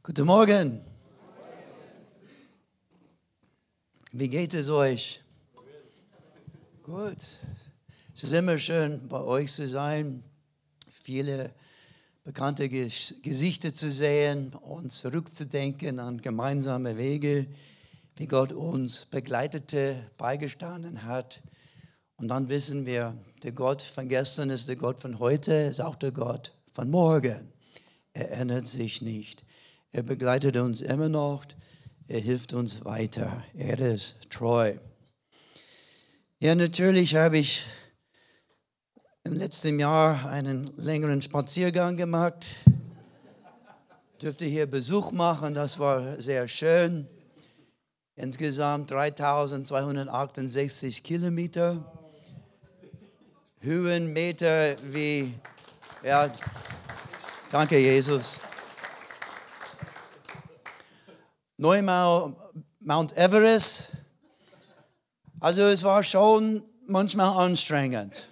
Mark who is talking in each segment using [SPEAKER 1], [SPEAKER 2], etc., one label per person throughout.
[SPEAKER 1] Guten Morgen. Wie geht es euch? Gut. Es ist immer schön, bei euch zu sein, viele bekannte Gesichter zu sehen und zurückzudenken an gemeinsame Wege, wie Gott uns begleitete, beigestanden hat. Und dann wissen wir, der Gott von gestern ist der Gott von heute, ist auch der Gott von morgen. Er ändert sich nicht. Er begleitet uns immer noch. Er hilft uns weiter. Er ist treu. Ja, natürlich habe ich im letzten Jahr einen längeren Spaziergang gemacht. Durfte hier Besuch machen. Das war sehr schön. Insgesamt 3268 Kilometer. Höhenmeter wie, ja, danke Jesus. Neunmal Mount Everest. Also es war schon manchmal anstrengend.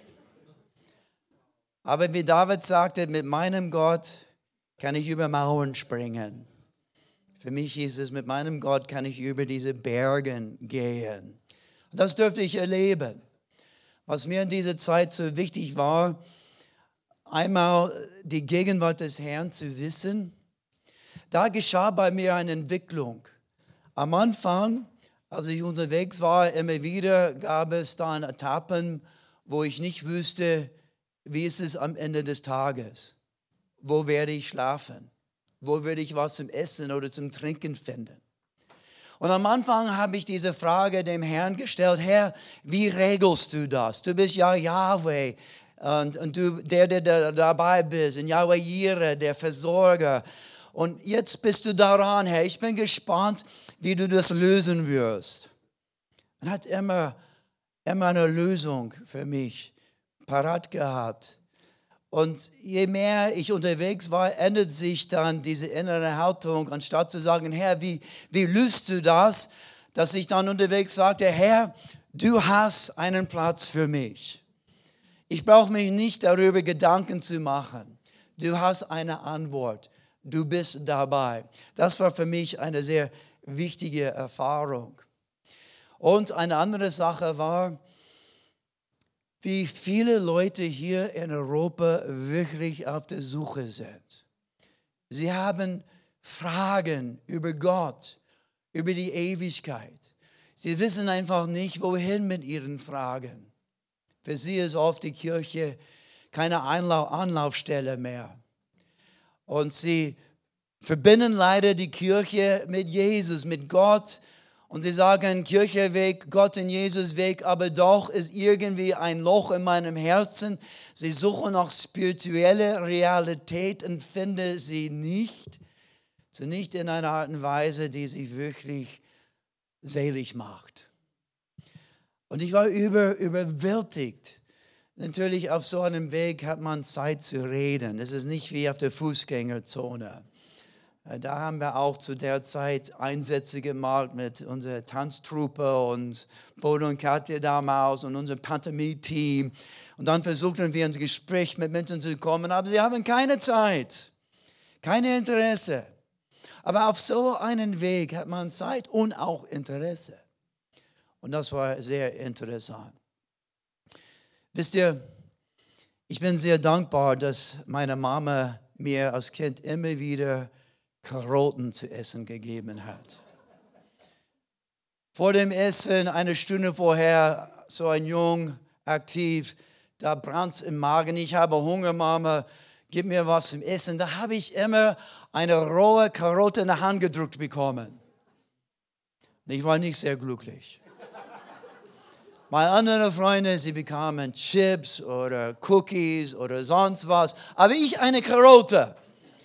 [SPEAKER 1] Aber wie David sagte, mit meinem Gott kann ich über Mauern springen. Für mich hieß es, mit meinem Gott kann ich über diese Berge gehen. Und das durfte ich erleben. Was mir in dieser Zeit so wichtig war, einmal die Gegenwart des Herrn zu wissen. Da geschah bei mir eine Entwicklung. Am Anfang, als ich unterwegs war, immer wieder gab es dann Etappen, wo ich nicht wusste, wie ist es am Ende des Tages? Wo werde ich schlafen? Wo werde ich was zum Essen oder zum Trinken finden? Und am Anfang habe ich diese Frage dem Herrn gestellt: Herr, wie regelst du das? Du bist ja Yahweh und du, der dabei bist, und Yahweh Jireh, der Versorger. Und jetzt bist du daran, Herr. Ich bin gespannt, wie du das lösen wirst. Er hat immer eine Lösung für mich parat gehabt. Und je mehr ich unterwegs war, ändert sich dann diese innere Haltung. Anstatt zu sagen, Herr, wie löst du das? Dass ich dann unterwegs sagte, Herr, du hast einen Platz für mich. Ich brauche mich nicht darüber Gedanken zu machen. Du hast eine Antwort. Du bist dabei. Das war für mich eine sehr wichtige Erfahrung. Und eine andere Sache war, wie viele Leute hier in Europa wirklich auf der Suche sind. Sie haben Fragen über Gott, über die Ewigkeit. Sie wissen einfach nicht, wohin mit ihren Fragen. Für sie ist oft die Kirche keine Anlaufstelle mehr. Und sie verbinden leider die Kirche mit Jesus, mit Gott. Und sie sagen, Kirche weg, Gott und Jesus weg, aber doch ist irgendwie ein Loch in meinem Herzen. Sie suchen nach spiritueller Realität und finden sie nicht. So nicht in einer Art und Weise, die sie wirklich selig macht. Und ich war überwältigt. Natürlich auf so einem Weg hat man Zeit zu reden. Es ist nicht wie auf der Fußgängerzone. Da haben wir auch zu der Zeit Einsätze gemacht mit unserer Tanztruppe und Bodo und Katja damals und unserem Pantomime-Team. Und dann versuchten wir ins Gespräch mit Menschen zu kommen, aber sie haben keine Zeit, kein Interesse. Aber auf so einen Weg hat man Zeit und auch Interesse. Und das war sehr interessant. Wisst ihr, ich bin sehr dankbar, dass meine Mama mir als Kind immer wieder Karotten zu essen gegeben hat. Vor dem Essen, eine Stunde vorher, so ein Jung, aktiv, da brannt es im Magen. Ich habe Hunger, Mama, gib mir was zum Essen. Da habe ich immer eine rohe Karotte in die Hand gedrückt bekommen. Ich war nicht sehr glücklich. Meine anderen Freunde, sie bekamen Chips oder Cookies oder sonst was. Aber ich eine Karotte.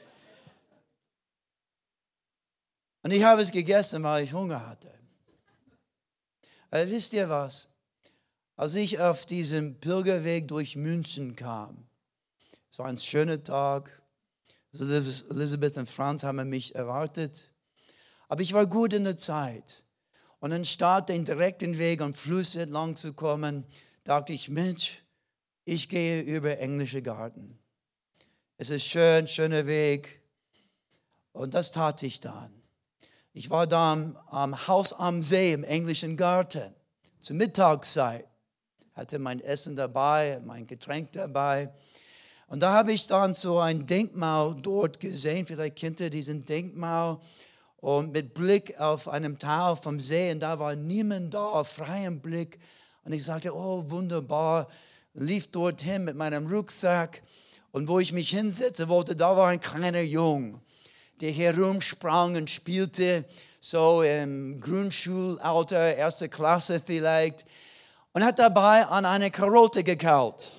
[SPEAKER 1] Und ich habe es gegessen, weil ich Hunger hatte. Aber wisst ihr was? Als ich auf diesem Pilgerweg durch München kam, es war ein schöner Tag, Elisabeth und Franz haben mich erwartet, aber ich war gut in der Zeit. Und anstatt den direkten Weg am Fluss entlang zu kommen, dachte ich, Mensch, ich gehe über Englische Garten. Es ist schön, schöner Weg. Und das tat ich dann. Ich war da am Haus am See im englischen Garten zur Mittagszeit. Hatte mein Essen dabei, mein Getränk dabei. Und da habe ich dann so ein Denkmal dort gesehen. Vielleicht kennt ihr diesen Denkmal. Und mit Blick auf einem Teil vom See. Und da war niemand da, freien Blick. Und ich sagte, oh wunderbar. Lief dorthin mit meinem Rucksack. Und wo ich mich hinsetzen wollte, da war ein kleiner Junge, der herumsprang und spielte, so im Grundschulalter, 1. Klasse vielleicht, und hat dabei an eine Karotte gekaut.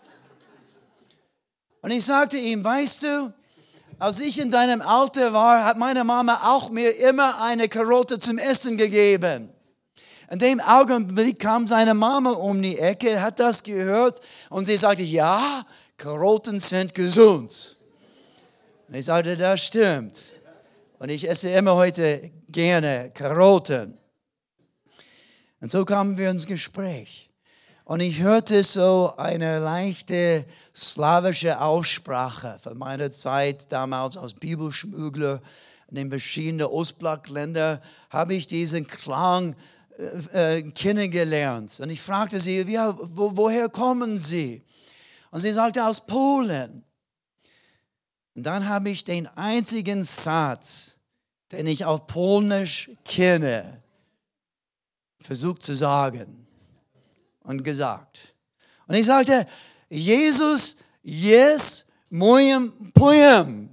[SPEAKER 1] Und ich sagte ihm, weißt du, als ich in deinem Alter war, hat meine Mama auch mir immer eine Karotte zum Essen gegeben. In dem Augenblick kam seine Mama um die Ecke, hat das gehört und sie sagte, ja, Karotten sind gesund. Und ich sagte, das stimmt. Und ich esse immer heute gerne Karotten. Und so kamen wir ins Gespräch. Und ich hörte so eine leichte slawische Aussprache von meiner Zeit damals als Bibelschmuggler in den verschiedenen Ostblockländern, habe ich diesen Klang kennengelernt. Und ich fragte sie, ja, woher kommen Sie? Und sie sagte, aus Polen. Und dann habe ich den einzigen Satz, den ich auf Polnisch kenne, versucht zu sagen und gesagt. Und ich sagte, Jesus jest moim Pojem.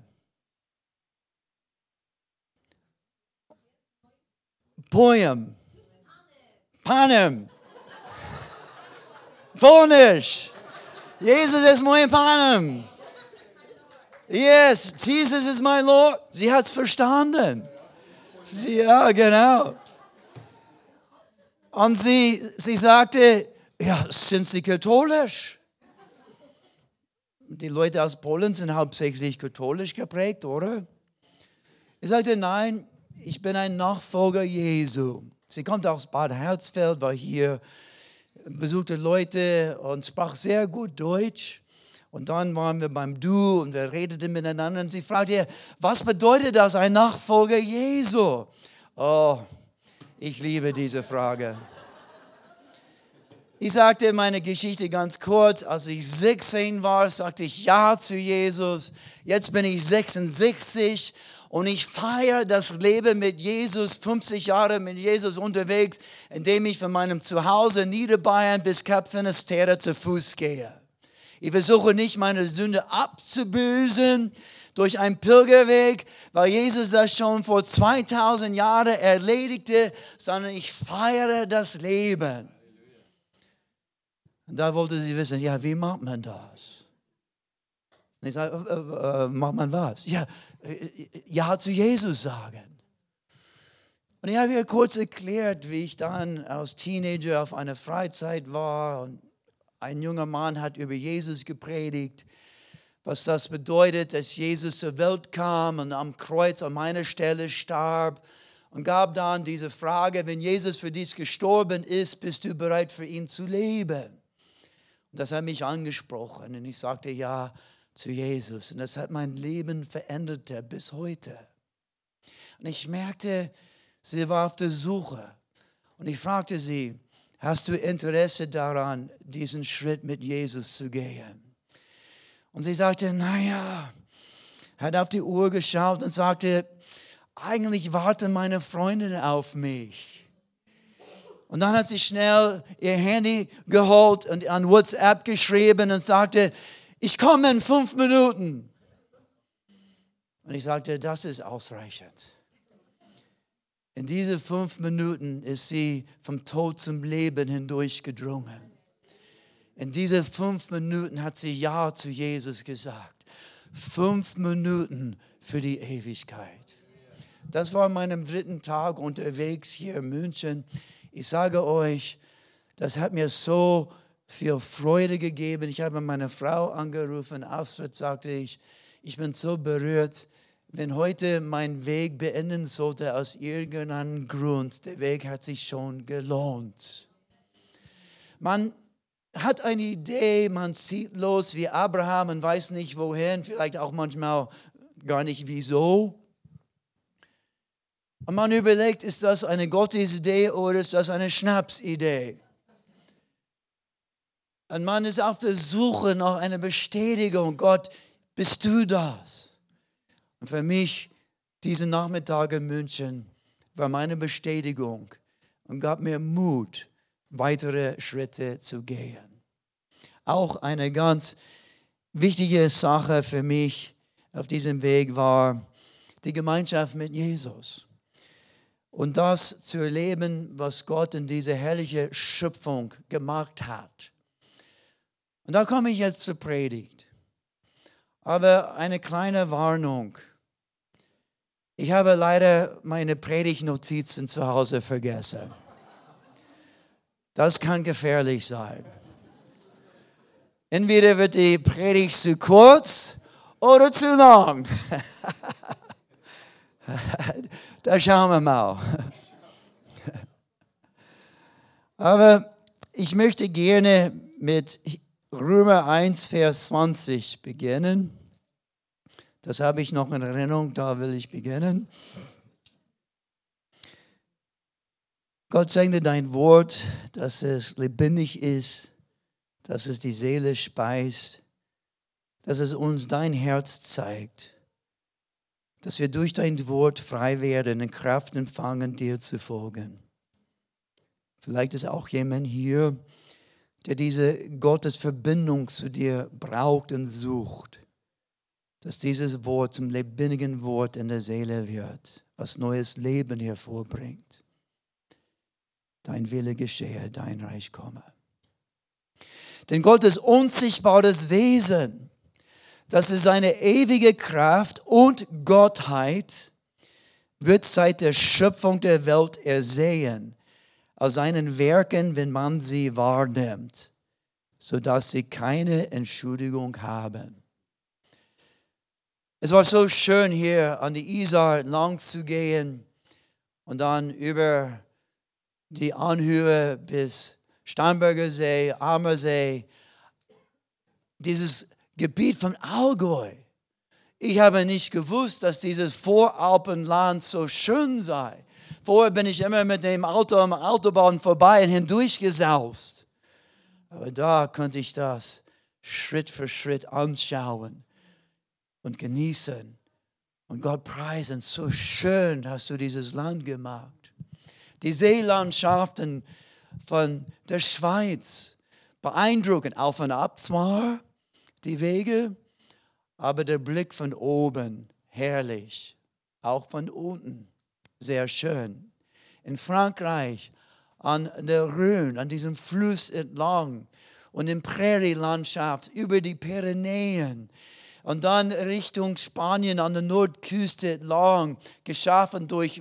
[SPEAKER 1] Pojem. Panem. Polnisch. Jesus ist mein Panem. Yes, Jesus ist mein Lord. Sie hat es verstanden. Ja, genau. Und sie sagte, ja, sind Sie katholisch? Die Leute aus Polen sind hauptsächlich katholisch geprägt, oder? Ich sagte, nein, ich bin ein Nachfolger Jesu. Sie kommt aus Bad Herzfeld, war hier, besuchte Leute und sprach sehr gut Deutsch. Und dann waren wir beim Du und wir redeten miteinander. Und sie fragte, was bedeutet das, ein Nachfolger Jesu? Oh, ich liebe diese Frage. Ich sagte meine Geschichte ganz kurz. Als ich 16 war, sagte ich Ja zu Jesus. Jetzt bin ich 66 und ich feiere das Leben mit Jesus, 50 Jahre mit Jesus unterwegs, indem ich von meinem Zuhause in Niederbayern bis Kap Finisterre zu Fuß gehe. Ich versuche nicht, meine Sünde abzubüßen durch einen Pilgerweg, weil Jesus das schon vor 2000 Jahren erledigte, sondern ich feiere das Leben. Und da wollte sie wissen, ja, wie macht man das? Und ich sage, macht man was? Ja zu Jesus sagen. Und ich habe ihr kurz erklärt, wie ich dann als Teenager auf einer Freizeit war und ein junger Mann hat über Jesus gepredigt, was das bedeutet, dass Jesus zur Welt kam und am Kreuz an meiner Stelle starb und gab dann diese Frage, wenn Jesus für dich gestorben ist, bist du bereit für ihn zu leben? Und das hat mich angesprochen und ich sagte ja zu Jesus und das hat mein Leben verändert bis heute. Und ich merkte, sie war auf der Suche und ich fragte sie, hast du Interesse daran, diesen Schritt mit Jesus zu gehen? Und sie sagte, naja, hat auf die Uhr geschaut und sagte, eigentlich warten meine Freundin auf mich. Und dann hat sie schnell ihr Handy geholt und an WhatsApp geschrieben und sagte, ich komme in 5 Minuten. Und ich sagte, das ist ausreichend. In diese 5 Minuten ist sie vom Tod zum Leben hindurchgedrungen. In diese 5 Minuten hat sie Ja zu Jesus gesagt. 5 Minuten für die Ewigkeit. Das war an meinem 3. Tag unterwegs hier in München. Ich sage euch, das hat mir so viel Freude gegeben. Ich habe meine Frau angerufen. Astrid sagte ich bin so berührt. Wenn heute mein Weg beenden sollte aus irgendeinem Grund, der Weg hat sich schon gelohnt. Man hat eine Idee, man zieht los wie Abraham und weiß nicht wohin, vielleicht auch manchmal gar nicht wieso. Und man überlegt, ist das eine Gottesidee oder ist das eine Schnapsidee? Und man ist auf der Suche nach einer Bestätigung. Gott, bist du das? Und für mich, diesen Nachmittag in München, war meine Bestätigung und gab mir Mut, weitere Schritte zu gehen. Auch eine ganz wichtige Sache für mich auf diesem Weg war die Gemeinschaft mit Jesus. Und das zu erleben, was Gott in dieser herrlichen Schöpfung gemacht hat. Und da komme ich jetzt zur Predigt. Aber eine kleine Warnung. Ich habe leider meine Predigtnotizen zu Hause vergessen. Das kann gefährlich sein. Entweder wird die Predigt zu kurz oder zu lang. Da schauen wir mal. Aber ich möchte gerne mit Römer 1, Vers 20 beginnen. Das habe ich noch in Erinnerung, da will ich beginnen. Gott segne dein Wort, dass es lebendig ist, dass es die Seele speist, dass es uns dein Herz zeigt, dass wir durch dein Wort frei werden und Kraft empfangen, dir zu folgen. Vielleicht ist auch jemand hier, der diese Gottesverbindung zu dir braucht und sucht, dass dieses Wort zum lebendigen Wort in der Seele wird, was neues Leben hervorbringt. Dein Wille geschehe, dein Reich komme. Denn Gottes unsichtbares Wesen, das ist seine ewige Kraft und Gottheit, wird seit der Schöpfung der Welt ersehen, aus seinen Werken, wenn man sie wahrnimmt, sodass sie keine Entschuldigung haben. Es war so schön, hier an die Isar lang zu gehen und dann über die Anhöhe bis Starnberger See, Ammersee, dieses Gebiet von Allgäu. Ich habe nicht gewusst, dass dieses Voralpenland so schön sei. Vorher bin ich immer mit dem Auto am Autobahn vorbei und hindurchgesaust. Aber da konnte ich das Schritt für Schritt anschauen und genießen. Und Gott preisen, so schön hast du dieses Land gemacht. Die Seelandschaften von der Schweiz, beeindruckend, auf und ab zwar, die Wege, aber der Blick von oben, herrlich, auch von unten, sehr schön. In Frankreich, an der Rhône, an diesem Fluss entlang und in Prärielandschaft über die Pyrenäen und dann Richtung Spanien an der Nordküste entlang, geschaffen durch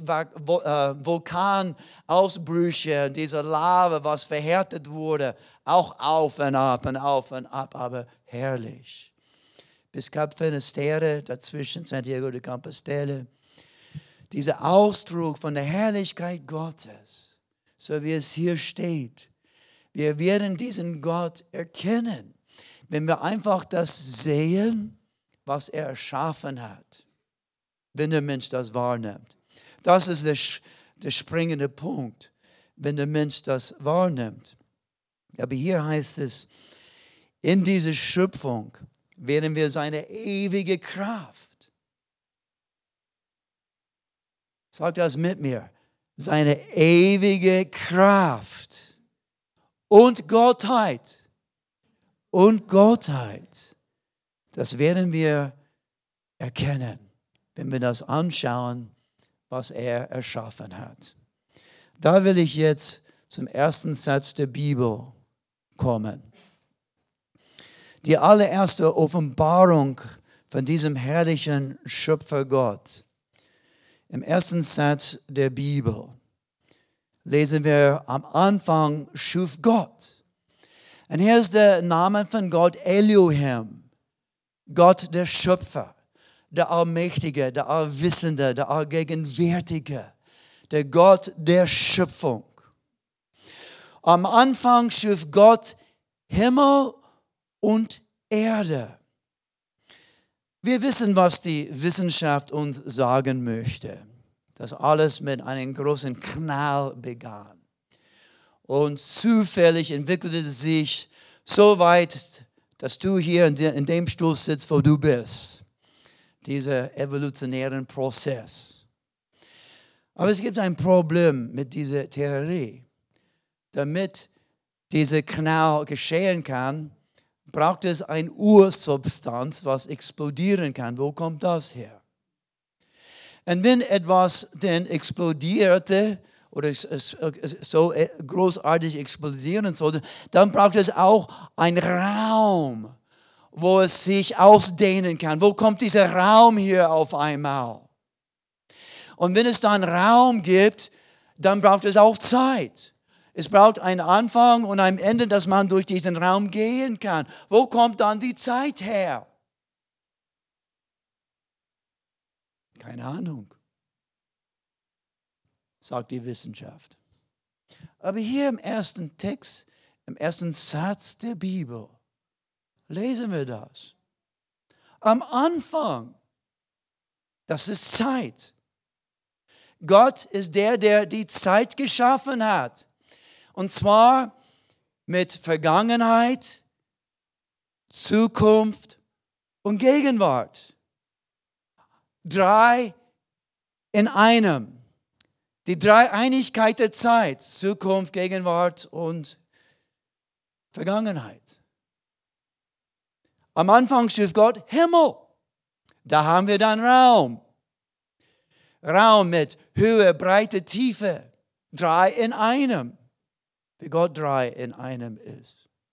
[SPEAKER 1] Vulkanausbrüche, diese Lava, was verhärtet wurde, auch auf und ab und auf und ab, aber herrlich. Bis Cap Finisterre, dazwischen Santiago de Compostela. Dieser Ausdruck von der Herrlichkeit Gottes, so wie es hier steht. Wir werden diesen Gott erkennen, wenn wir einfach das sehen, was er erschaffen hat, wenn der Mensch das wahrnimmt. Das ist der springende Punkt, wenn der Mensch das wahrnimmt. Aber hier heißt es, in dieser Schöpfung werden wir seine ewige Kraft. Sag das mit mir. Seine ewige Kraft und Gottheit. Und Gottheit. Das werden wir erkennen, wenn wir das anschauen, was er erschaffen hat. Da will ich jetzt zum ersten Satz der Bibel kommen. Die allererste Offenbarung von diesem herrlichen Schöpfer Gott. Im ersten Satz der Bibel lesen wir, am Anfang schuf Gott. Und hier ist der Name von Gott Elohim, Gott der Schöpfer, der Allmächtige, der Allwissende, der Allgegenwärtige, der Gott der Schöpfung. Am Anfang schuf Gott Himmel und Erde. Wir wissen, was die Wissenschaft uns sagen möchte. Das alles mit einem großen Knall begann. Und zufällig entwickelte es sich so weit, dass du hier in dem Stuhl sitzt, wo du bist. Dieser evolutionären Prozess. Aber es gibt ein Problem mit dieser Theorie. Damit dieser Knall geschehen kann, braucht es eine Ursubstanz, was explodieren kann. Wo kommt das her? Und wenn etwas denn explodierte oder so großartig explodieren sollte, dann braucht es auch einen Raum, wo es sich ausdehnen kann. Wo kommt dieser Raum hier auf einmal? Und wenn es dann Raum gibt, dann braucht es auch Zeit. Es braucht einen Anfang und ein Ende, dass man durch diesen Raum gehen kann. Wo kommt dann die Zeit her? Keine Ahnung, sagt die Wissenschaft. Aber hier im ersten Text, im ersten Satz der Bibel, lesen wir das. Am Anfang, das ist Zeit. Gott ist der die Zeit geschaffen hat. Und zwar mit Vergangenheit, Zukunft und Gegenwart. 3 in einem. Die Dreieinigkeit der Zeit. Zukunft, Gegenwart und Vergangenheit. Am Anfang schuf Gott Himmel. Da haben wir dann Raum. Raum mit Höhe, Breite, Tiefe. 3 in einem. Wie Gott 3 in einem ist.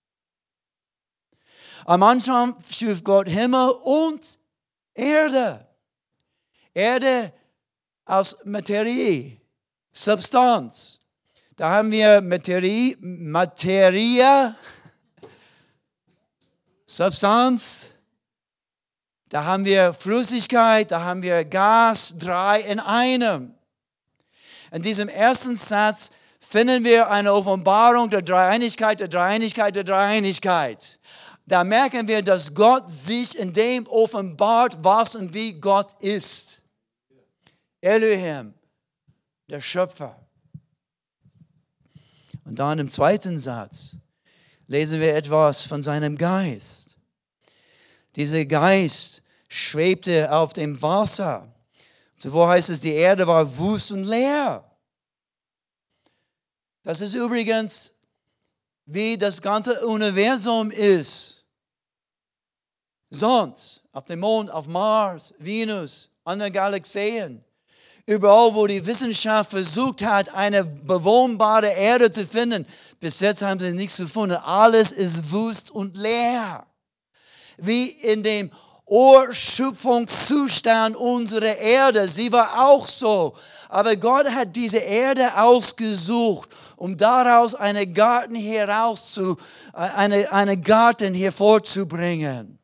[SPEAKER 1] Am Anfang schuf Gott Himmel und Erde. Erde aus Materie, Substanz. Da haben wir Materie, Substanz. Da haben wir Flüssigkeit, da haben wir Gas, 3 in einem. In diesem ersten Satz finden wir eine Offenbarung der Dreieinigkeit, der Dreieinigkeit, der Dreieinigkeit. Da merken wir, dass Gott sich in dem offenbart, was und wie Gott ist. Elohim, der Schöpfer. Und dann im zweiten Satz lesen wir etwas von seinem Geist. Dieser Geist schwebte auf dem Wasser. Zuvor heißt es, die Erde war wüst und leer. Das ist übrigens, wie das ganze Universum ist. Sonst, auf dem Mond, auf Mars, Venus, anderen Galaxien. Überall, wo die Wissenschaft versucht hat, eine bewohnbare Erde zu finden, bis jetzt haben sie nichts gefunden. Alles ist wüst und leer. Wie in dem Urschöpfungszustand unserer Erde. Sie war auch so. Aber Gott hat diese Erde ausgesucht, um daraus einen Garten hervorzubringen,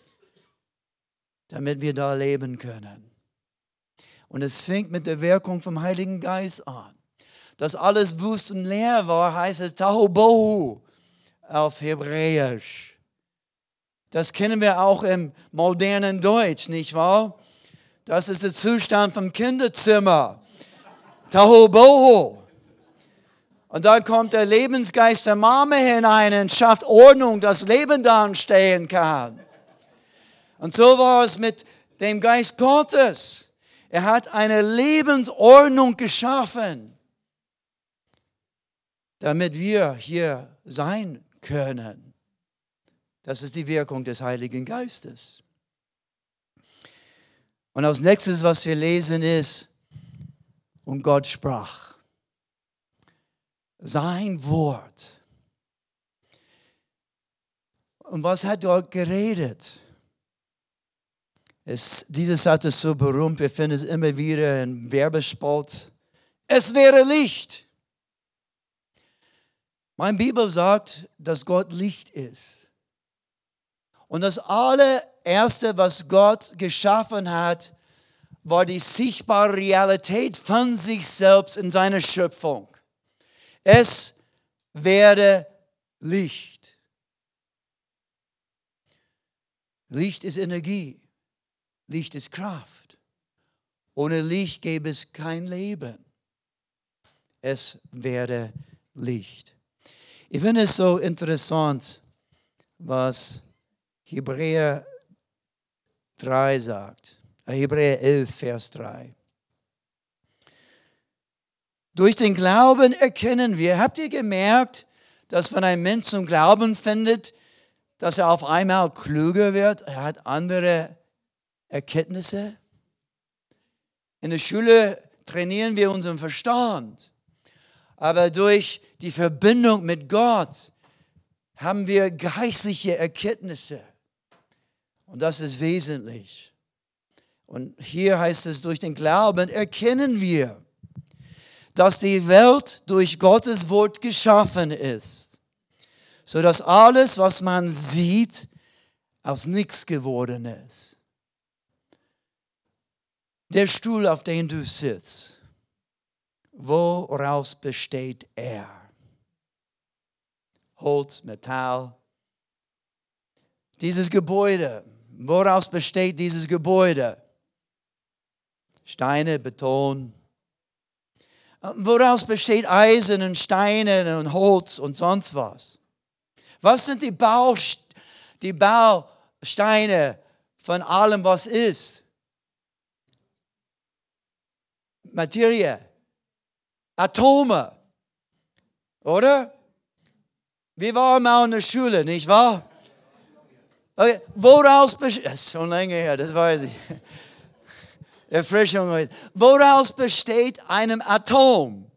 [SPEAKER 1] damit wir da leben können. Und es fängt mit der Wirkung vom Heiligen Geist an. Dass alles wüst und leer war, heißt es Tohu Bohu auf Hebräisch. Das kennen wir auch im modernen Deutsch, nicht wahr? Das ist der Zustand vom Kinderzimmer. Tohu Bohu. Und dann kommt der Lebensgeist der Mama hinein und schafft Ordnung, dass Leben da entstehen kann. Und so war es mit dem Geist Gottes. Er hat eine Lebensordnung geschaffen, damit wir hier sein können. Das ist die Wirkung des Heiligen Geistes. Und als nächstes, was wir lesen, ist, und Gott sprach. Sein Wort. Und was hat Gott geredet? Dieser Satz ist so berühmt, wir finden es immer wieder in Werbespot. Es wäre Licht. Meine Bibel sagt, dass Gott Licht ist. Und das allererste, was Gott geschaffen hat, war die sichtbare Realität von sich selbst in seiner Schöpfung. Es wäre Licht. Licht ist Energie. Licht ist Kraft. Ohne Licht gäbe es kein Leben. Es werde Licht. Ich finde es so interessant, was Hebräer 3 sagt. Hebräer 11, Vers 3. Durch den Glauben erkennen wir, habt ihr gemerkt, dass wenn ein Mensch zum Glauben findet, dass er auf einmal klüger wird, er hat andere Erkenntnisse? In der Schule trainieren wir unseren Verstand, aber durch die Verbindung mit Gott haben wir geistliche Erkenntnisse. Und das ist wesentlich. Und hier heißt es, durch den Glauben erkennen wir, dass die Welt durch Gottes Wort geschaffen ist, sodass alles, was man sieht, aus nichts geworden ist. Der Stuhl, auf dem du sitzt, woraus besteht er? Holz, Metall. Dieses Gebäude, woraus besteht dieses Gebäude? Steine, Beton. Woraus besteht Eisen und Steine und Holz und sonst was? Was sind die Bausteine von allem, was ist? Materie, Atome, oder? Wir waren mal in der Schule, nicht wahr? Okay. Woraus besteht, das ist schon lange her, das weiß ich. Erfrischung heute. Woraus besteht ein Atom?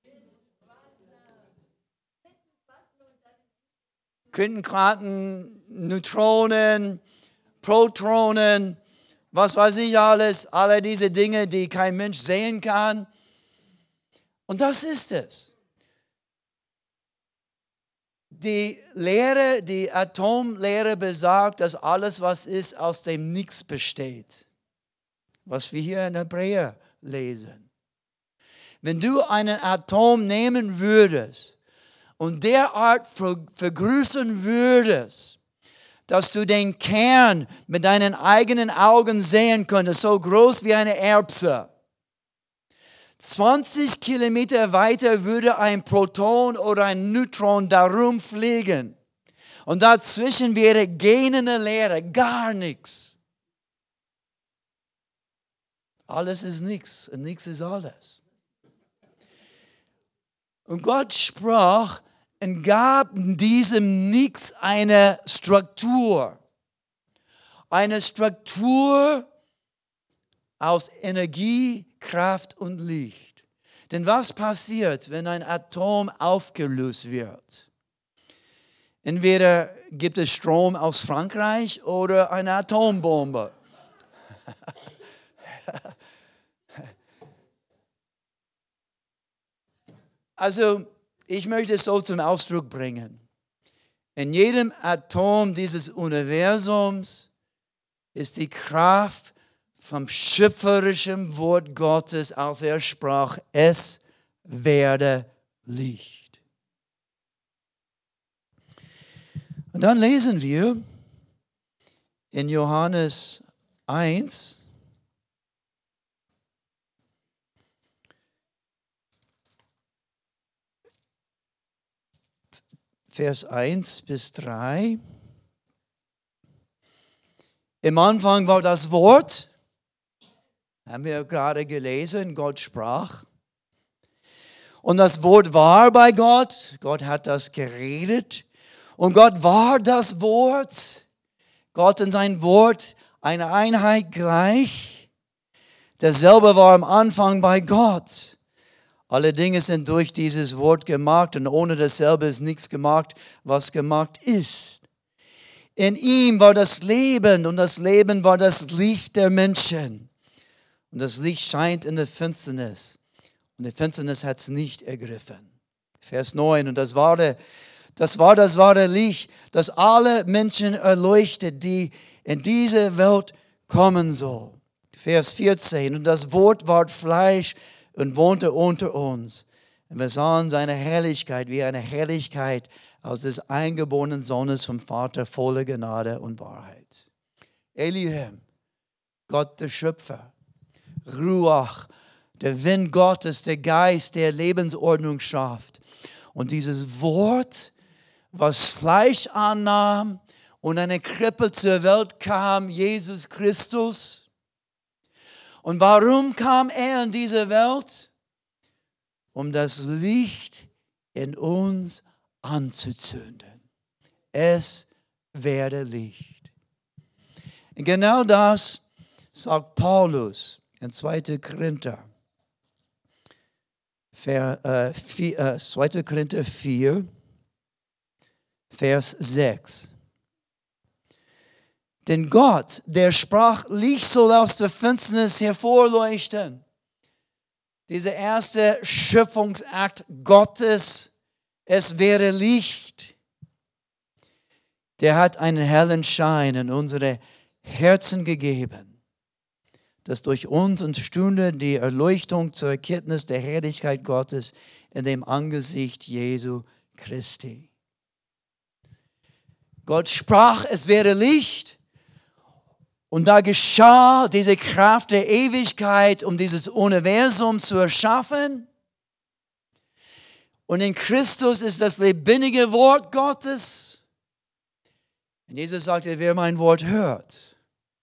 [SPEAKER 1] Quanten, Neutronen, Protonen, was weiß ich alles, alle diese Dinge, die kein Mensch sehen kann. Und das ist es. Die Lehre, die Atomlehre besagt, dass alles, was ist, aus dem Nichts besteht. Was wir hier in Hebräer lesen. Wenn du einen Atom nehmen würdest und derart vergrößern würdest, dass du den Kern mit deinen eigenen Augen sehen könntest, so groß wie eine Erbse. 20 Kilometer weiter würde ein Proton oder ein Neutron darum fliegen. Und dazwischen wäre gähnende Leere, gar nichts. Alles ist nichts und nichts ist alles. Und Gott sprach und gab diesem Nichts eine Struktur. Eine Struktur aus Energie, Kraft und Licht. Denn was passiert, wenn ein Atom aufgelöst wird? Entweder gibt es Strom aus Frankreich oder eine Atombombe. Also, ich möchte es so zum Ausdruck bringen. In jedem Atom dieses Universums ist die Kraft vom schöpferischen Wort Gottes, als er sprach, es werde Licht. Und dann lesen wir in Johannes 1, Vers 1 bis 3. Im Anfang war das Wort, haben wir gerade gelesen, Gott sprach. Und das Wort war bei Gott, Gott hat das geredet. Und Gott war das Wort, Gott und sein Wort, eine Einheit gleich. Dasselbe war am Anfang bei Gott. Alle Dinge sind durch dieses Wort gemacht und ohne dasselbe ist nichts gemacht, was gemacht ist. In ihm war das Leben und das Leben war das Licht der Menschen. Und das Licht scheint in der Finsternis und die Finsternis hat es nicht ergriffen. Vers 9, und das war das wahre Licht, das alle Menschen erleuchtet, die in diese Welt kommen soll. Vers 14, und das Wort ward Fleisch und wohnte unter uns. Und wir sahen seine Herrlichkeit wie eine Herrlichkeit aus des eingeborenen Sohnes vom Vater, voller Gnade und Wahrheit. Elohim, Gott der Schöpfer, Ruach, der Wind Gottes, der Geist, der Lebensordnung schafft. Und dieses Wort, was Fleisch annahm und eine Krippe zur Welt kam, Jesus Christus. Und warum kam er in diese Welt? Um das Licht in uns anzuzünden. Es werde Licht. Und genau das sagt Paulus in 2. Korinther. 2. Korinther 4, Vers 6. Denn Gott, der sprach, Licht soll aus der Finsternis hervorleuchten. Dieser erste Schöpfungsakt Gottes, es wäre Licht. Der hat einen hellen Schein in unsere Herzen gegeben, dass durch uns und Stunde die Erleuchtung zur Erkenntnis der Herrlichkeit Gottes in dem Angesicht Jesu Christi. Gott sprach, es wäre Licht. Und da geschah diese Kraft der Ewigkeit, um dieses Universum zu erschaffen. Und in Christus ist das lebendige Wort Gottes. Und Jesus sagte, wer mein Wort hört,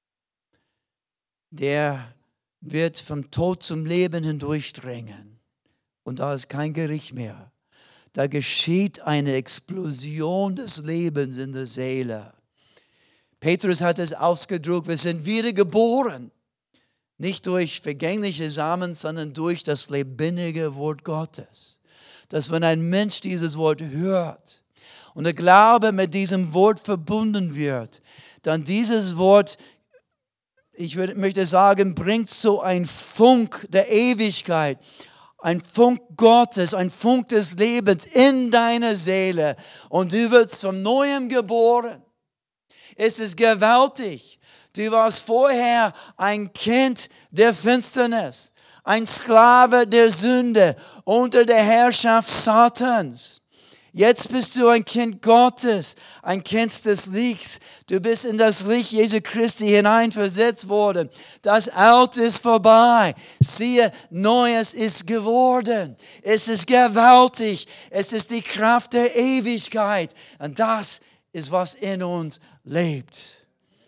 [SPEAKER 1] der wird vom Tod zum Leben hindurchdringen. Und da ist kein Gericht mehr. Da geschieht eine Explosion des Lebens in der Seele. Petrus hat es ausgedrückt, wir sind wiedergeboren. Nicht durch vergängliche Samen, sondern durch das lebendige Wort Gottes. Dass wenn ein Mensch dieses Wort hört und der Glaube mit diesem Wort verbunden wird, dann dieses Wort, möchte sagen, bringt so ein Funk der Ewigkeit, ein Funk Gottes, ein Funk des Lebens in deine Seele und du wirst von Neuem geboren. Es ist gewaltig. Du warst vorher ein Kind der Finsternis, ein Sklave der Sünde unter der Herrschaft Satans. Jetzt bist du ein Kind Gottes, ein Kind des Lichts. Du bist in das Licht Jesu Christi hineinversetzt worden. Das Alte ist vorbei. Siehe, Neues ist geworden. Es ist gewaltig. Es ist die Kraft der Ewigkeit. Und das ist, was in uns lebt.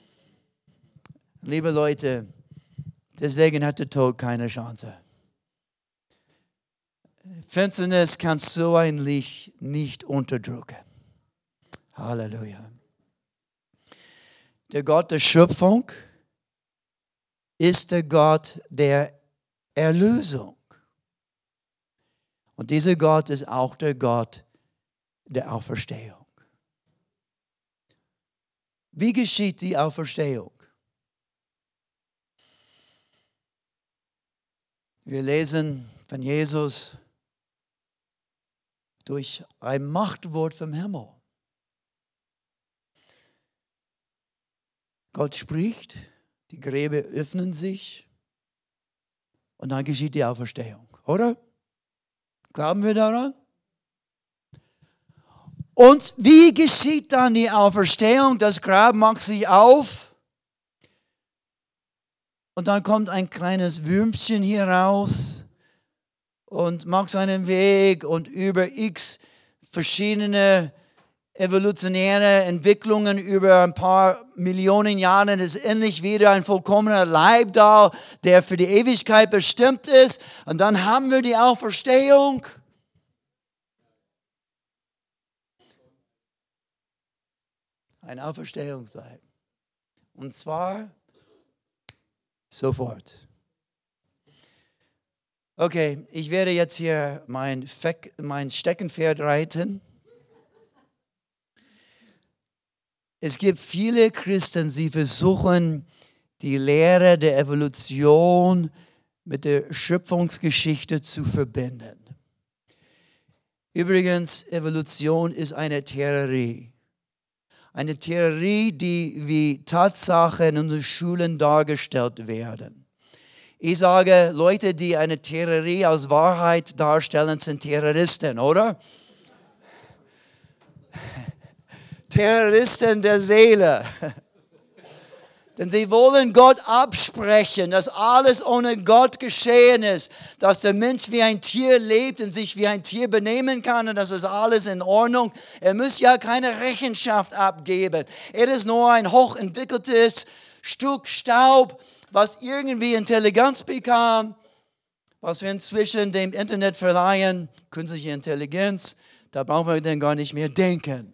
[SPEAKER 1] Liebe Leute, deswegen hat der Tod keine Chance. Finsternis kann so ein Licht nicht unterdrücken. Halleluja. Der Gott der Schöpfung ist der Gott der Erlösung. Und dieser Gott ist auch der Gott der Auferstehung. Wie geschieht die Auferstehung? Wir lesen von Jesus durch ein Machtwort vom Himmel. Gott spricht, die Gräber öffnen sich und dann geschieht die Auferstehung, oder? Glauben wir daran? Und wie geschieht dann die Auferstehung? Das Grab macht sich auf und dann kommt ein kleines Würmchen hier raus und macht seinen Weg und über x verschiedene evolutionäre Entwicklungen über ein paar Millionen Jahre ist endlich wieder ein vollkommener Leib da, der für die Ewigkeit bestimmt ist. Und dann haben wir die Auferstehung. Ein Auferstehungsleib. Und zwar sofort. Okay, ich werde jetzt hier mein Steckenpferd reiten. Es gibt viele Christen, die versuchen, die Lehre der Evolution mit der Schöpfungsgeschichte zu verbinden. Übrigens, Evolution ist eine Theorie. Eine Theorie, die wie Tatsache in unseren Schulen dargestellt werden. Ich sage, Leute, die eine Theorie als Wahrheit darstellen, sind Terroristen, oder? Terroristen der Seele. Denn sie wollen Gott absprechen, dass alles ohne Gott geschehen ist, dass der Mensch wie ein Tier lebt und sich wie ein Tier benehmen kann und das ist alles in Ordnung. Er muss ja keine Rechenschaft abgeben. Er ist nur ein hochentwickeltes Stück Staub, was irgendwie Intelligenz bekam, was wir inzwischen dem Internet verleihen, künstliche Intelligenz. Da brauchen wir dann gar nicht mehr denken.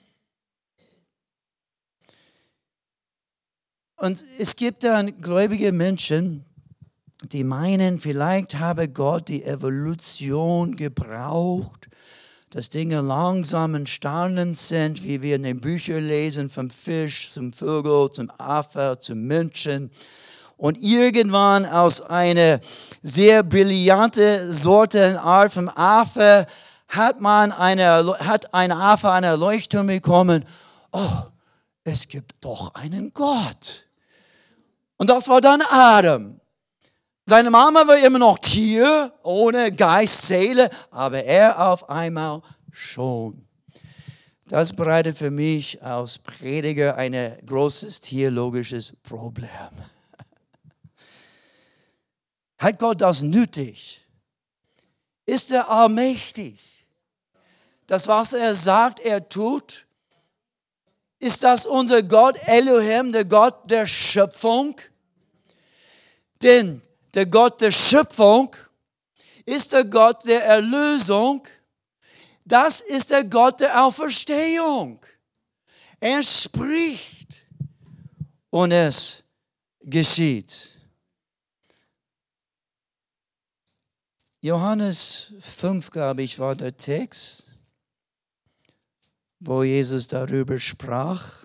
[SPEAKER 1] Und es gibt dann gläubige Menschen, die meinen, vielleicht habe Gott die Evolution gebraucht, dass Dinge langsam entstanden sind, wie wir in den Büchern lesen, vom Fisch zum Vogel, zum Affe, zum Menschen. Und irgendwann aus einer sehr brillanten Sorte, Art vom Affe, hat ein Affe eine Erleuchtung bekommen. Oh, es gibt doch einen Gott. Und das war dann Adam. Seine Mama war immer noch Tier, ohne Geist, Seele, aber er auf einmal schon. Das bereitet für mich als Prediger ein großes theologisches Problem. Hat Gott das nötig? Ist er allmächtig? Das, was er sagt, er tut? Ist das unser Gott, Elohim, der Gott der Schöpfung? Denn der Gott der Schöpfung ist der Gott der Erlösung. Das ist der Gott der Auferstehung. Er spricht und es geschieht. Johannes 5, glaube ich, war der Text, wo Jesus darüber sprach.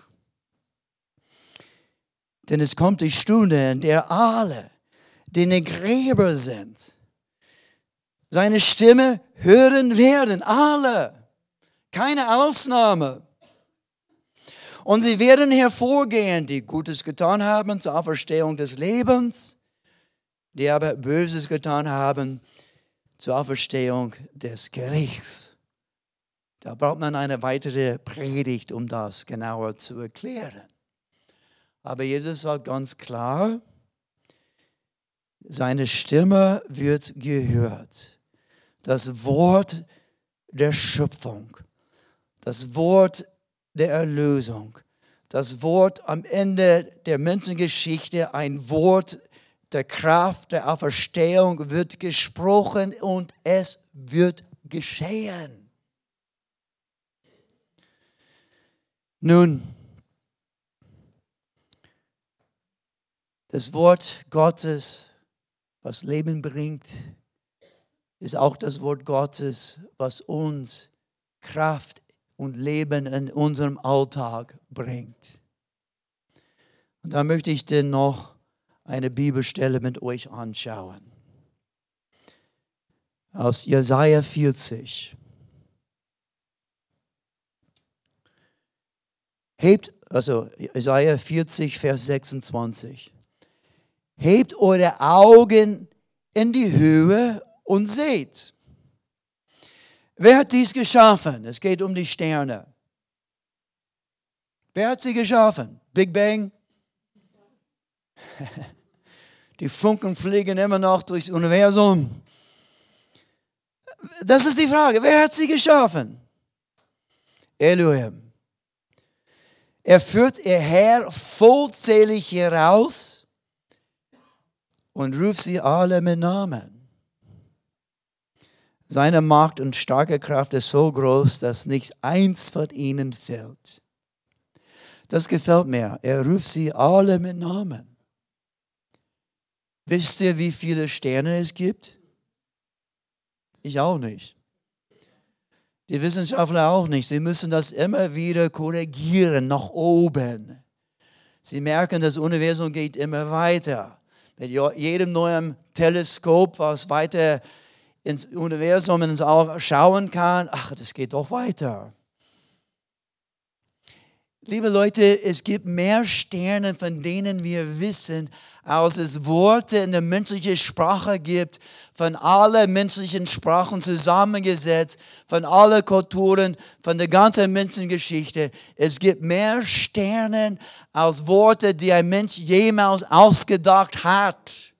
[SPEAKER 1] Denn es kommt die Stunde, in der alle, die in den Gräbern sind, seine Stimme hören werden. Alle. Keine Ausnahme. Und sie werden hervorgehen, die Gutes getan haben zur Auferstehung des Lebens, die aber Böses getan haben zur Auferstehung des Gerichts. Da braucht man eine weitere Predigt, um das genauer zu erklären. Aber Jesus sagt ganz klar, seine Stimme wird gehört. Das Wort der Schöpfung, das Wort der Erlösung, das Wort am Ende der Menschengeschichte, ein Wort der Kraft, der Auferstehung wird gesprochen und es wird geschehen. Nun, das Wort Gottes, was Leben bringt, ist auch das Wort Gottes, was uns Kraft und Leben in unserem Alltag bringt. Und da möchte ich denn noch eine Bibelstelle mit euch anschauen. Aus Jesaja 40. Jesaja 40, Vers 26. Hebt eure Augen in die Höhe und seht. Wer hat dies geschaffen? Es geht um die Sterne. Wer hat sie geschaffen? Big Bang? Die Funken fliegen immer noch durchs Universum. Das ist die Frage. Wer hat sie geschaffen? Elohim. Er führt ihr Heer vollzählig heraus und ruft sie alle mit Namen. Seine Macht und starke Kraft ist so groß, dass nichts eins von ihnen fehlt. Das gefällt mir. Er ruft sie alle mit Namen. Wisst ihr, wie viele Sterne es gibt? Ich auch nicht. Die Wissenschaftler auch nicht. Sie müssen das immer wieder korrigieren, nach oben. Sie merken, das Universum geht immer weiter. Mit jedem neuen Teleskop, was weiter ins Universum, ins All schauen kann, ach, das geht doch weiter. Liebe Leute, es gibt mehr Sterne, von denen wir wissen, als es Worte in der menschlichen Sprache gibt, von allen menschlichen Sprachen zusammengesetzt, von allen Kulturen, von der ganzen Menschengeschichte. Es gibt mehr Sterne als Worte, die ein Mensch jemals ausgedacht hat.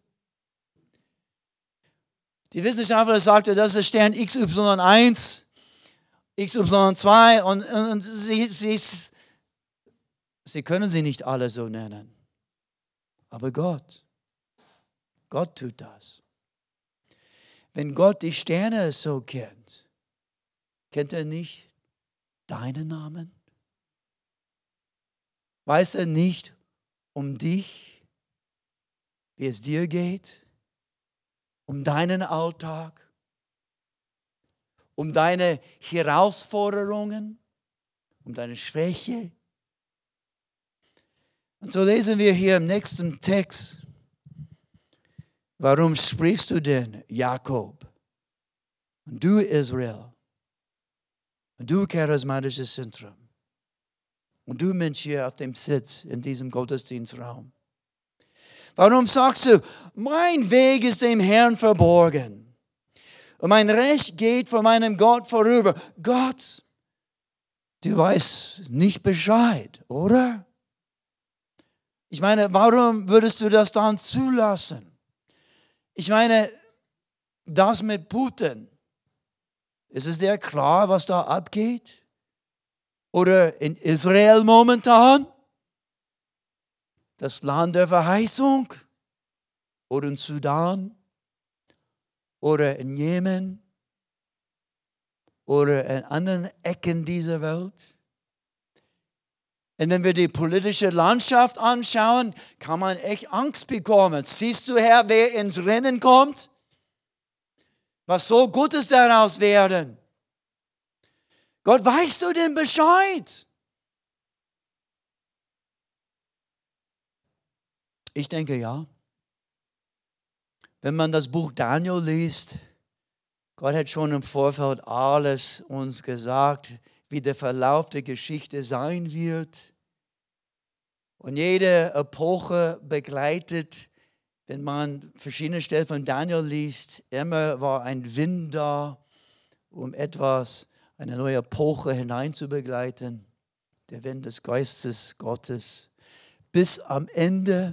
[SPEAKER 1] Die Wissenschaftler sagten, das ist der Stern XY1, XY2 und sie können sie nicht alle so nennen. Aber Gott tut das. Wenn Gott die Sterne so kennt, kennt er nicht deinen Namen? Weiß er nicht um dich, wie es dir geht? Um deinen Alltag? Um deine Herausforderungen? Um deine Schwäche? Und so lesen wir hier im nächsten Text. Warum sprichst du denn, Jakob? Und du, Israel? Und du, charismatisches Zentrum? Und du, Mensch hier auf dem Sitz in diesem Gottesdienstraum? Warum sagst du, mein Weg ist dem Herrn verborgen und mein Recht geht vor meinem Gott vorüber? Gott, du weißt nicht Bescheid, oder? Ich meine, warum würdest du das dann zulassen? Ich meine, das mit Putin, ist es dir klar, was da abgeht? Oder in Israel momentan? Das Land der Verheißung? Oder in Sudan? Oder in Jemen? Oder in anderen Ecken dieser Welt? Und wenn wir die politische Landschaft anschauen, kann man echt Angst bekommen. Siehst du, Herr, wer ins Rennen kommt? Was soll Gutes daraus werden? Gott, weißt du denn Bescheid? Ich denke, ja. Wenn man das Buch Daniel liest, Gott hat schon im Vorfeld alles uns gesagt, wie der Verlauf der Geschichte sein wird. Und jede Epoche begleitet, wenn man verschiedene Stellen von Daniel liest, immer war ein Wind da, um eine neue Epoche hinein zu begleiten. Der Wind des Geistes Gottes. Bis am Ende,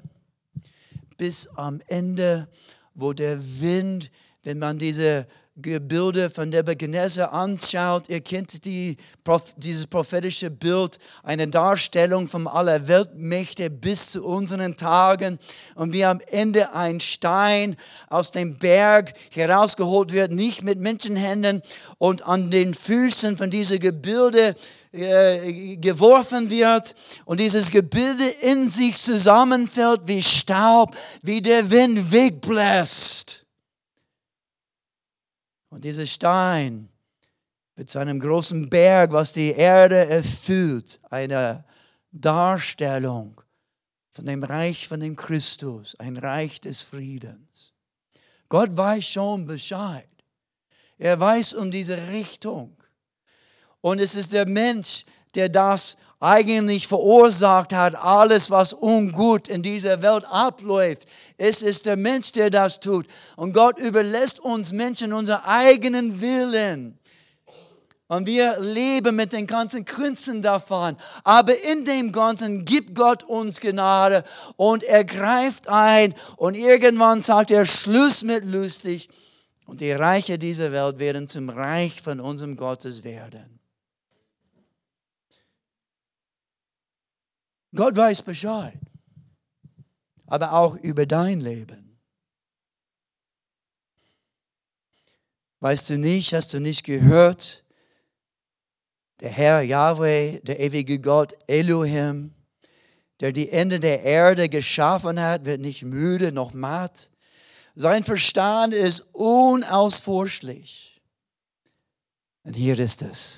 [SPEAKER 1] wo der Wind, wenn man diese Gebilde von Nebuchadnezzar anschaut, ihr kennt dieses prophetische Bild, eine Darstellung von aller Weltmächte bis zu unseren Tagen und wie am Ende ein Stein aus dem Berg herausgeholt wird, nicht mit Menschenhänden und an den Füßen von diesem Gebilde geworfen wird und dieses Gebilde in sich zusammenfällt wie Staub, wie der Wind wegbläst. Und dieser Stein mit seinem großen Berg, was die Erde erfüllt, eine Darstellung von dem Reich von dem Christus, ein Reich des Friedens. Gott weiß schon Bescheid. Er weiß um diese Richtung. Und es ist der Mensch, der das eigentlich verursacht hat, alles, was ungut in dieser Welt abläuft. Es ist der Mensch, der das tut. Und Gott überlässt uns Menschen unseren eigenen Willen. Und wir leben mit den ganzen Künsten davon. Aber in dem Ganzen gibt Gott uns Gnade und er greift ein. Und irgendwann sagt er, Schluss mit lustig. Und die Reiche dieser Welt werden zum Reich von unserem Gottes werden. Gott weiß Bescheid, aber auch über dein Leben. Weißt du nicht, hast du nicht gehört, der Herr Yahweh, der ewige Gott Elohim, der die Ende der Erde geschaffen hat, wird nicht müde noch matt. Sein Verstand ist unausforschlich. Und hier ist es.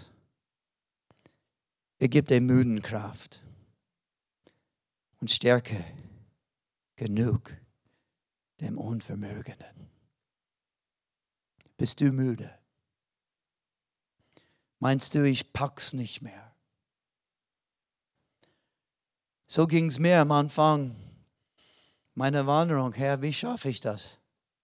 [SPEAKER 1] Er gibt dem Müden Kraft. Und Stärke genug dem Unvermögenden. Bist du müde? Meinst du, ich pack's nicht mehr? So ging es mir am Anfang meiner Wanderung. Herr, wie schaffe ich das?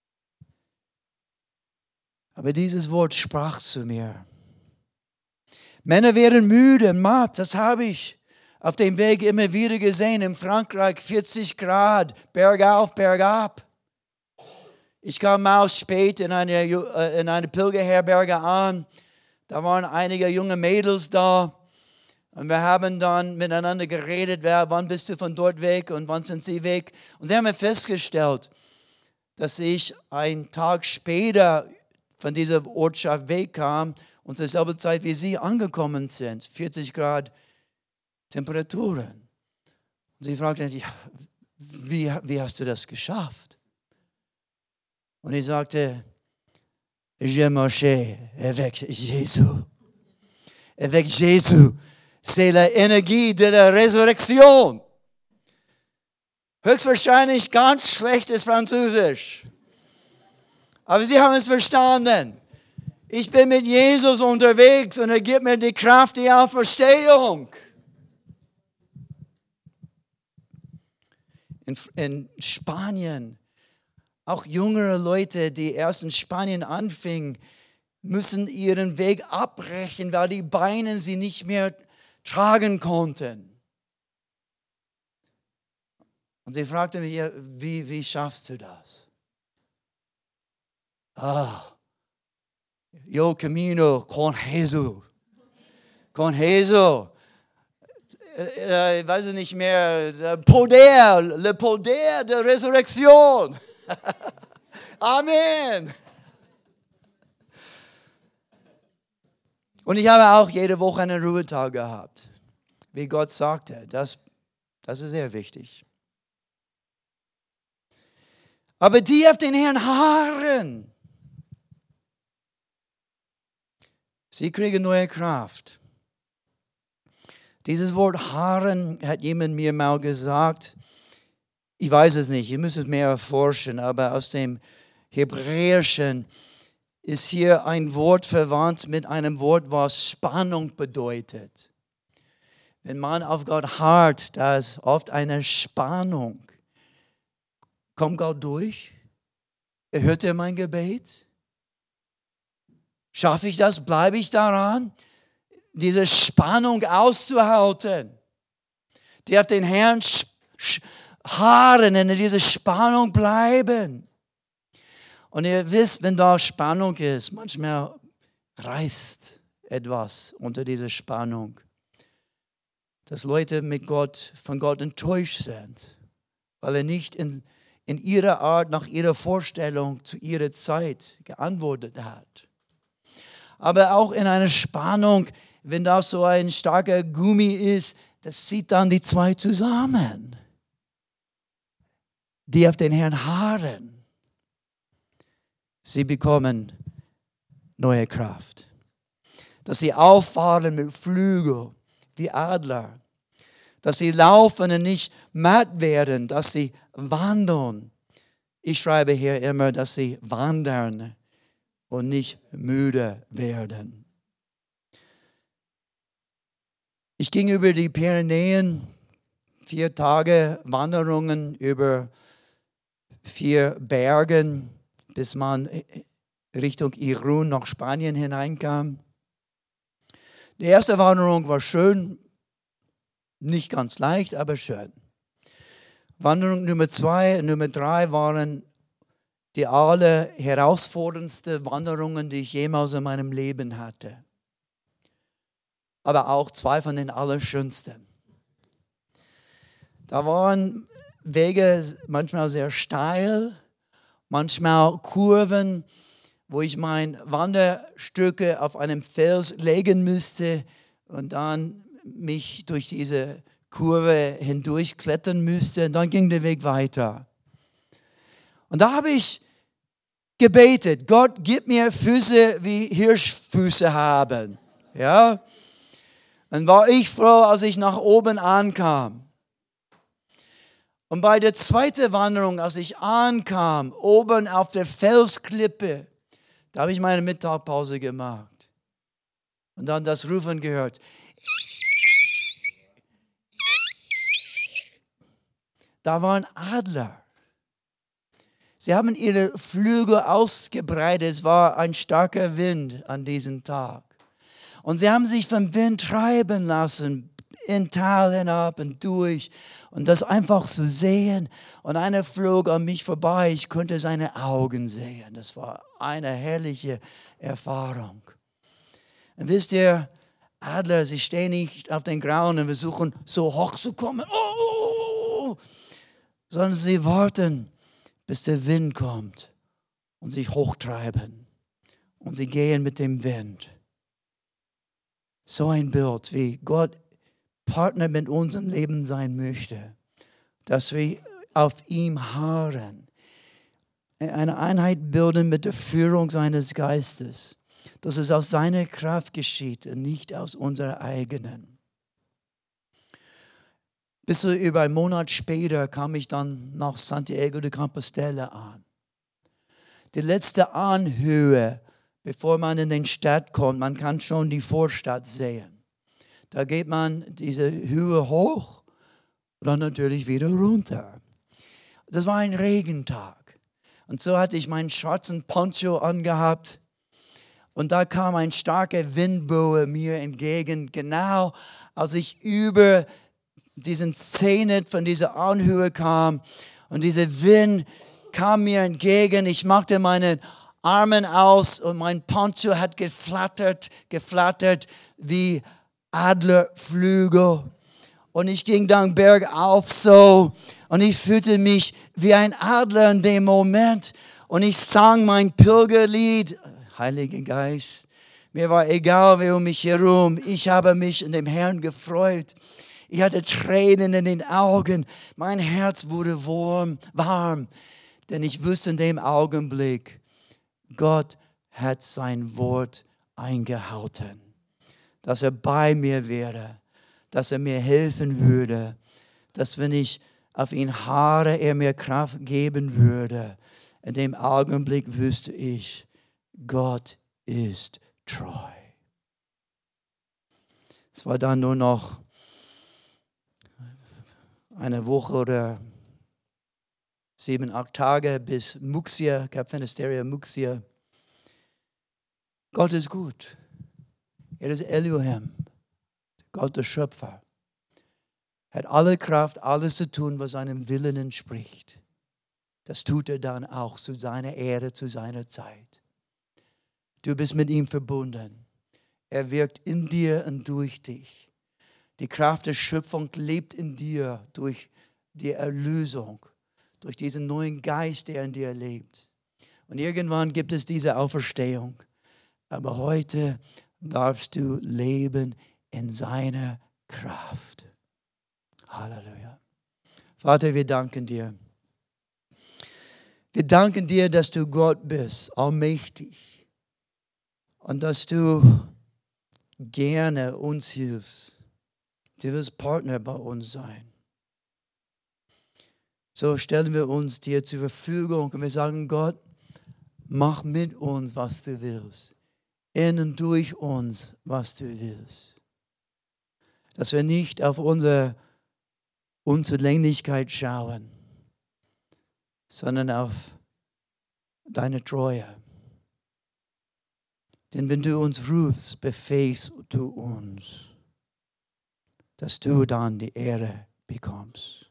[SPEAKER 1] Aber dieses Wort sprach zu mir. Männer werden müde, matt, das habe ich auf dem Weg immer wieder gesehen. In Frankreich 40 Grad, bergauf, bergab. Ich kam aus spät in eine Pilgerherberge an. Da waren einige junge Mädels da. Und wir haben dann miteinander geredet, wann bist du von dort weg und wann sind sie weg. Und sie haben mir festgestellt, dass ich einen Tag später von dieser Ortschaft wegkam und zur selben Zeit wie sie angekommen sind. 40 Grad Temperaturen. Und sie fragten, ja, wie hast du das geschafft? Und ich sagte, je marchais avec Jésus. Avec Jésus. C'est la Energie de la Resurrektion. Höchstwahrscheinlich ganz schlechtes Französisch. Aber sie haben es verstanden. Ich bin mit Jesus unterwegs und er gibt mir die Kraft der Auferstehung. In Spanien, auch jüngere Leute, die erst in Spanien anfingen, müssen ihren Weg abbrechen, weil die Beine sie nicht mehr tragen konnten. Und sie fragten mich, wie schaffst du das? Yo camino con Jesús. Con Jesús. Ich weiß es nicht mehr. Le poder de Resurrektion. Amen. Und ich habe auch jede Woche einen Ruhetag gehabt. Wie Gott sagte, das ist sehr wichtig. Aber die auf den Herrn harren, sie kriegen neue Kraft. Dieses Wort harren hat jemand mir mal gesagt. Ich weiß es nicht, ihr müsst es mehr erforschen, aber aus dem Hebräischen ist hier ein Wort verwandt mit einem Wort, was Spannung bedeutet. Wenn man auf Gott harrt, da ist oft eine Spannung. Kommt Gott durch? Hört er mein Gebet? Schaffe ich das? Bleibe ich daran? Diese Spannung auszuhalten. Die auf den Herrn harren, in dieser Spannung bleiben. Und ihr wisst, wenn da Spannung ist, manchmal reißt etwas unter dieser Spannung. Dass Leute von Gott enttäuscht sind, weil er nicht in ihrer Art, nach ihrer Vorstellung, zu ihrer Zeit geantwortet hat. Aber auch in einer Spannung, wenn da so ein starker Gummi ist, das zieht dann die zwei zusammen. Die auf den Herrn harren. Sie bekommen neue Kraft. Dass sie auffahren mit Flügeln wie Adler. Dass sie laufen und nicht matt werden. Dass sie wandern. Ich schreibe hier immer, dass sie wandern und nicht müde werden. Ich ging über die Pyrenäen, 4 Tage Wanderungen über 4 Bergen, bis man Richtung Irun nach Spanien hineinkam. Die erste Wanderung war schön, nicht ganz leicht, aber schön. Wanderung Nummer 2 und Nummer 3 waren die alle herausforderndsten Wanderungen, die ich jemals in meinem Leben hatte. Aber auch 2 von den allerschönsten. Da waren Wege manchmal sehr steil, manchmal Kurven, wo ich meine Wanderstücke auf einem Fels legen müsste und dann mich durch diese Kurve hindurch klettern müsste. Und dann ging der Weg weiter. Und da habe ich gebetet, Gott, gib mir Füße, wie Hirschfüße haben. Ja? Dann war ich froh, als ich nach oben ankam. Und bei der zweiten Wanderung, als ich ankam, oben auf der Felsklippe, da habe ich meine Mittagspause gemacht. Und dann das Rufen gehört. da waren Adler. Sie haben ihre Flügel ausgebreitet. Es war ein starker Wind an diesem Tag. Und sie haben sich vom Wind treiben lassen, in Tal hinab und durch. Und das einfach zu sehen. Und einer flog an mich vorbei. Ich konnte seine Augen sehen. Das war eine herrliche Erfahrung. Und wisst ihr, Adler, sie stehen nicht auf den Grauen und versuchen so hoch zu kommen. Sondern sie warten, bis der Wind kommt und sich hochtreiben. Und sie gehen mit dem Wind. So ein Bild, wie Gott Partner mit unserem Leben sein möchte. Dass wir auf ihm harren. Eine Einheit bilden mit der Führung seines Geistes. Dass es aus seiner Kraft geschieht und nicht aus unserer eigenen. Bis zu über einen Monat später kam ich dann nach Santiago de Compostela an. Die letzte Anhöhe, bevor man in die Stadt kommt, man kann schon die Vorstadt sehen. Da geht man diese Höhe hoch und dann natürlich wieder runter. Das war ein Regentag. Und so hatte ich meinen schwarzen Poncho angehabt. Und da kam ein starker Windböe mir entgegen, genau als ich über diesen Zenit von dieser Anhöhe kam. Und dieser Wind kam mir entgegen. Ich machte meine Arme aus und mein Poncho hat geflattert wie Adlerflügel. Und ich ging dann bergauf so und ich fühlte mich wie ein Adler in dem Moment. Und ich sang mein Pilgerlied. Heiliger Geist, mir war egal, wer um mich herum. Ich habe mich in dem Herrn gefreut. Ich hatte Tränen in den Augen. Mein Herz wurde warm, denn ich wusste in dem Augenblick, Gott hat sein Wort eingehalten. Dass er bei mir wäre, dass er mir helfen würde, dass wenn ich auf ihn harre, er mir Kraft geben würde. In dem Augenblick wusste ich, Gott ist treu. Es war dann nur noch eine Woche oder 7, 8 Tage bis Muxia, Cap Finisterre, Muxia. Gott ist gut. Er ist Elohim, Gott der Schöpfer. Er hat alle Kraft, alles zu tun, was seinem Willen entspricht. Das tut er dann auch zu seiner Ehre, zu seiner Zeit. Du bist mit ihm verbunden. Er wirkt in dir und durch dich. Die Kraft der Schöpfung lebt in dir durch die Erlösung, durch diesen neuen Geist, der in dir lebt. Und irgendwann gibt es diese Auferstehung. Aber heute darfst du leben in seiner Kraft. Halleluja. Vater, wir danken dir. Wir danken dir, dass du Gott bist, allmächtig. Und dass du gerne uns hilfst. Du willst Partner bei uns sein. So stellen wir uns dir zur Verfügung und wir sagen, Gott, mach mit uns, was du willst. In und durch uns, was du willst. Dass wir nicht auf unsere Unzulänglichkeit schauen, sondern auf deine Treue. Denn wenn du uns rufst, befähigst du uns, dass du dann die Ehre bekommst.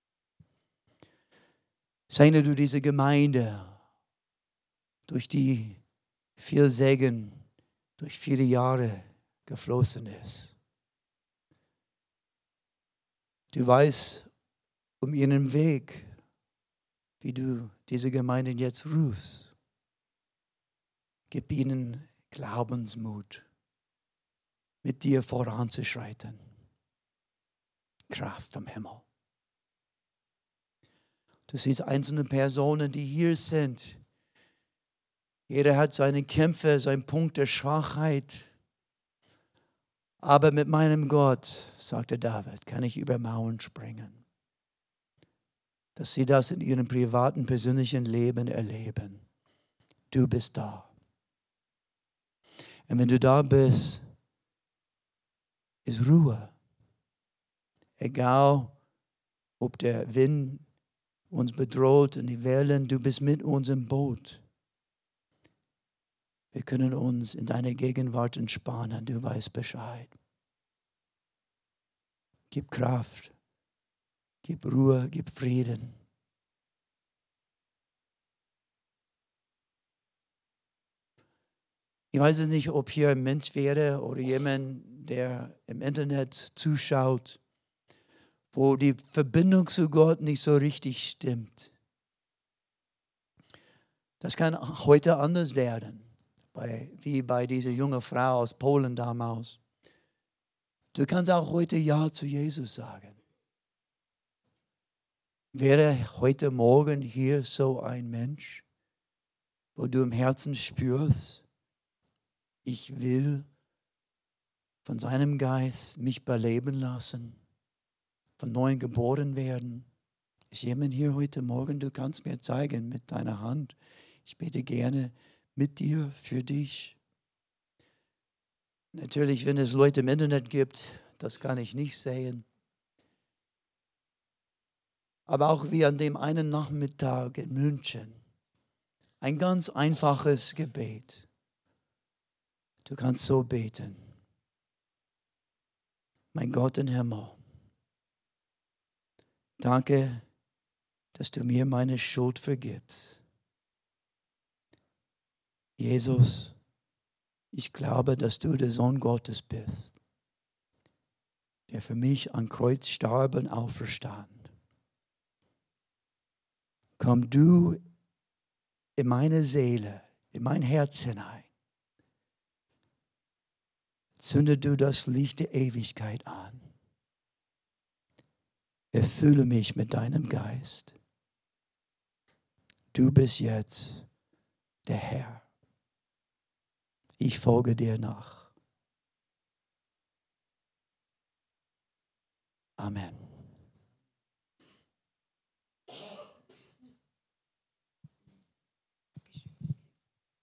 [SPEAKER 1] Segne du diese Gemeinde, durch die viel Segen, durch viele Jahre geflossen ist. Du weißt um ihren Weg, wie du diese Gemeinde jetzt rufst. Gib ihnen Glaubensmut, mit dir voranzuschreiten. Kraft vom Himmel. Du siehst einzelne Personen, die hier sind. Jeder hat seine Kämpfe, seinen Punkt der Schwachheit. Aber mit meinem Gott, sagte David, kann ich über Mauern springen. Dass sie das in ihrem privaten, persönlichen Leben erleben. Du bist da. Und wenn du da bist, ist Ruhe. Egal, ob der Wind uns bedroht und die Wellen, du bist mit uns im Boot. Wir können uns in deiner Gegenwart entspannen, du weißt Bescheid. Gib Kraft, gib Ruhe, gib Frieden. Ich weiß es nicht, ob hier ein Mensch wäre oder jemand, der im Internet zuschaut, wo die Verbindung zu Gott nicht so richtig stimmt. Das kann heute anders werden, wie bei dieser jungen Frau aus Polen damals. Du kannst auch heute Ja zu Jesus sagen. Wäre heute Morgen hier so ein Mensch, wo du im Herzen spürst, ich will von seinem Geist mich beleben lassen, von neuem geboren werden. Ist jemand hier heute Morgen? Du kannst mir zeigen mit deiner Hand. Ich bete gerne mit dir, für dich. Natürlich, wenn es Leute im Internet gibt, das kann ich nicht sehen. Aber auch wie an dem einen Nachmittag in München. Ein ganz einfaches Gebet. Du kannst so beten. Mein Gott im Himmel, danke, dass du mir meine Schuld vergibst. Jesus, ich glaube, dass du der Sohn Gottes bist, der für mich am Kreuz starb und auferstand. Komm du in meine Seele, in mein Herz hinein. Zünde du das Licht der Ewigkeit an. Erfülle mich mit deinem Geist. Du bist jetzt der Herr. Ich folge dir nach. Amen.